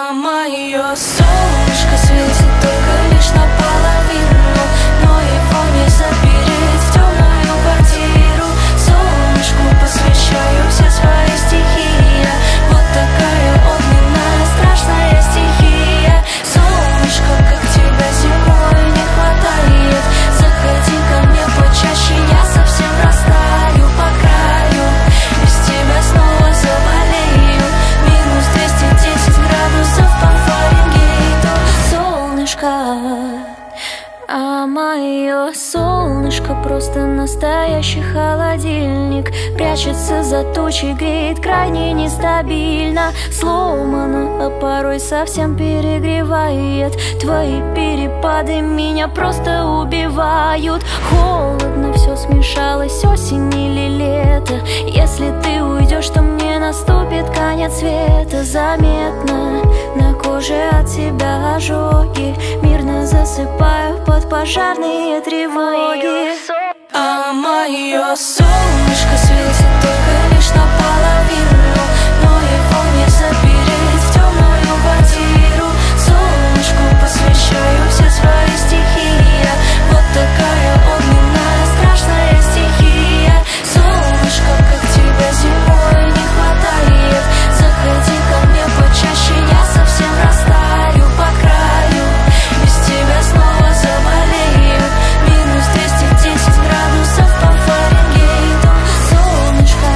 А мое солнышко светит только лишь наполовину, но его не запереть в темную квартиру. Солнышку посвящаю все свои стихи я. Вот такая огненная, страшная стихия. Солнышко, как тебя зимой не хватает, заходи ко мне почаще, я совсем растаю по краю. Без тебя снова заболею. Минус 210 градусов по Фаренгейту. Солнышко, а мое солнышко просто настоящий холодильник. Прячется за тучей, греет крайне нестабильно. Сломано, а порой совсем перегревает. Твои перепады меня просто убивают. Холодно, все смешалось, осень или лето. Если ты уйдешь, то мне наступит конец света. Заметно на коже от тебя ожоги. Мирно засыпаю под пожарные тревоги. А мое солнышко светит только лишь наполовину, но его не запереть в темную квартиру. Солнышку посвящаю все свои стихи я. Вот такая огненная, страшная стихия. Солнышко, как тебя зимой не хватает, заходи ко мне почаще, я совсем растаю по краю. Без тебя снова заболею. Минус 210 градусов по Фаренгейту. Солнышко,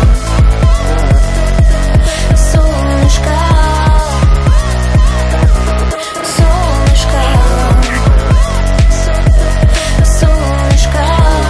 солнышко, солнышко, солнышко.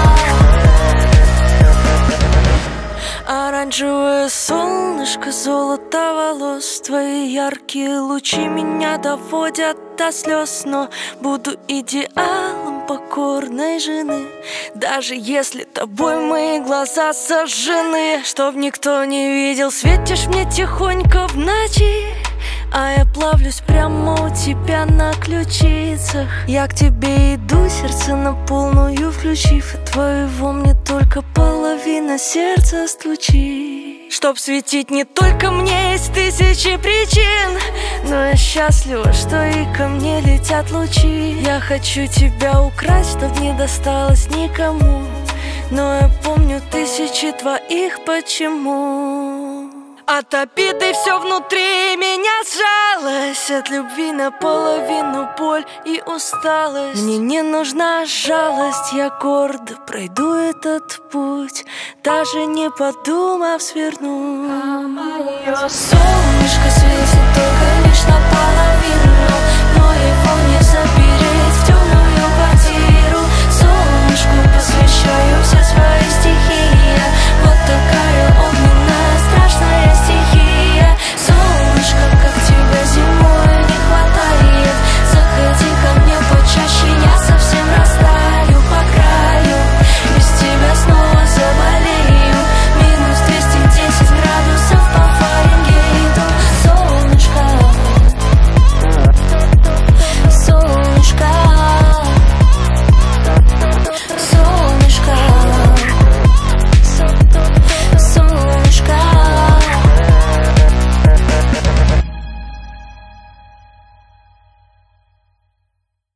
Оранжевое солнышко, золото волос. Твои яркие лучи меня доводят до слез. Но буду идеалом покорной жены, даже если тобой мои глаза сожжены. Чтоб никто не видел, светишь мне тихонько в ночи, а я плавлюсь прямо у тебя на ключицах. Я к тебе иду, сердце на полную включив, от твоего мне только половина сердца стучит. Чтоб светить не только мне, есть тысячи причин, но я счастлива, что и ко мне летят лучи. Я хочу тебя украсть, чтоб не досталось никому, но я помню тысячи твоих почему. От обиды все внутри меня сжалось, от любви наполовину боль и усталость. Мне не нужна жалость, я гордо пройду этот путь, даже не подумав свернуть. А мое солнышко светит только